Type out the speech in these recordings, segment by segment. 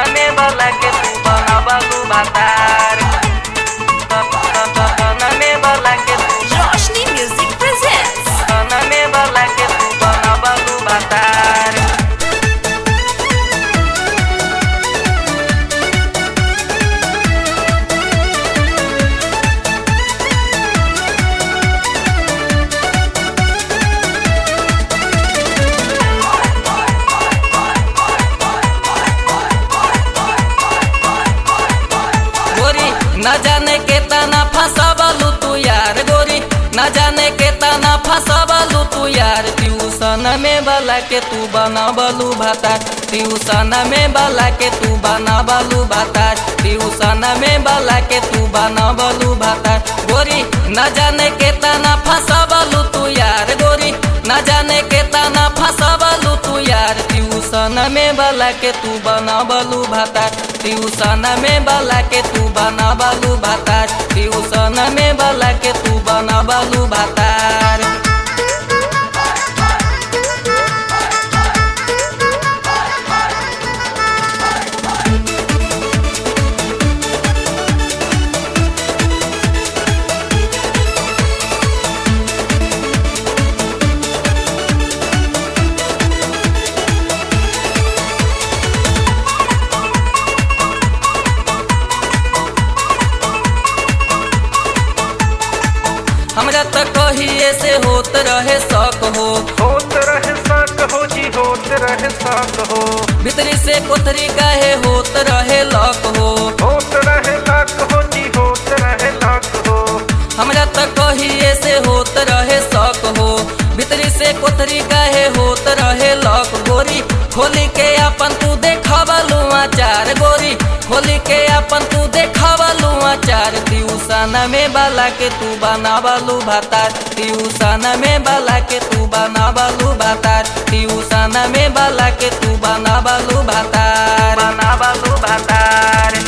में बला के तू बनावलू भातार में बला के तू रोशनी म्यूजिक प्रेजेंट्स में बला के तू बनावलू भातार न जाने के तना फंसावलू तू यार गोरी न जाने के तना फंसावलू तू यार ट्यूशन में बला के तू बनावलू भातार ट्यूशन में बला के तू बनावलू भातार ट्यूशन में बला के तू बनावलू भातार गोरी न जाने के तना फंसावलू तू यार गोरी न जाने के तना फंसावलू तू यार ट्यूशन में बला के तू बनावलू भातार ट्यूशन में बला के तू बनावलू भातार ट्यूशन में बला के तू बनावलू भातार हमरा तो कहिए से होत रहे शक हो होत रहे शक हो जी होत रहे शक हो भीतरी से कोथरी काहे होत रहे लक हो होत रहे लक हो जी होत रहे लक हो हमरा तो कहिए से होत रहे शक हो भीतरी से कोथरी काहे होत रहे लक गोरी खोली के अपन तू देखावलू आचार गोरी खोली के अपन तू देखावलू आचार ट्यूशन में बला के तू बनावलू भातार ट्यूशन में बला के तू बनावलू भातार ट्यूशन में बला के तू बनावलू भातार बनावलू भातार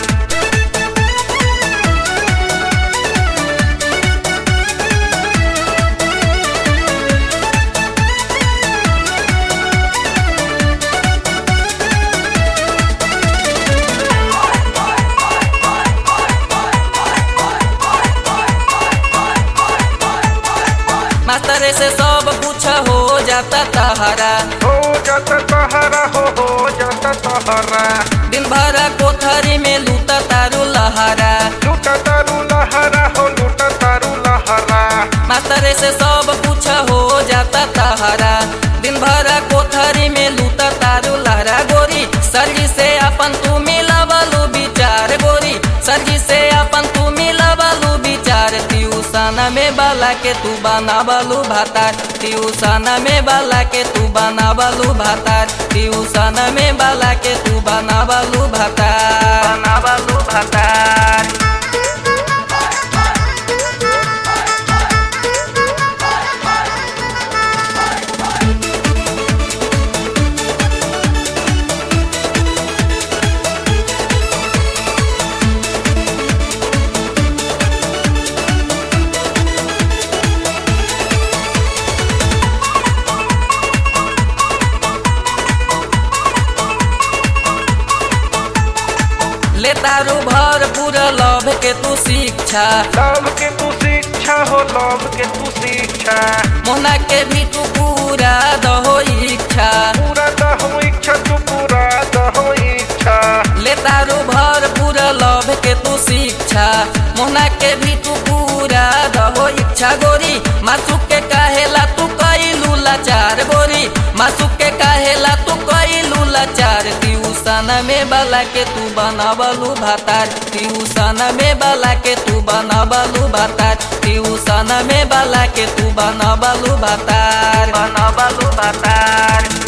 मास्टर से सब कुछ हो जाता तहरा हो जाता तहरा हो जाता तहरा दिन भर कोठरी में लूटा तारू लहरा लूटा तारू लहरा हो लूटा तारू लहरा मास्टर से सब कुछ हो जाता तहरा दिन भर कोठरी में लूटा तारू लहरा गोरी सरजी से अपन तू मिलावलू विचार गोरी सरजी से अपन तू मिलावलू विचार ट्यूशन में बला के तू बनावलू भातार ट्यूशन में बला के तू बनावलू भातार ट्यूशन में बला के तू बनावलू भातार बनावलू भातार ले तारू भरपूर लभ के तू शिक्षा लव के तू शिक्षा हो लव के तू शिक्षा मोहना के भी तू पूरा दहो इच्छा पूरा दहो इच्छा तू पूरा दहो इच्छा ले तारू भरपूर लभ के तू शिक्षा मोहना के भी तू पूरा दहो इच्छा गोरी मासू के काहेला तू कइलू लाचार गोरी मासू के काहेला तू कइलू लाचार ट्यूशन में बला के तू बनावलू भातार ट्यूशन में बला के तू बनावलू भातार ट्यूशन में बला के तू बनावलू भातार बनावलू भातार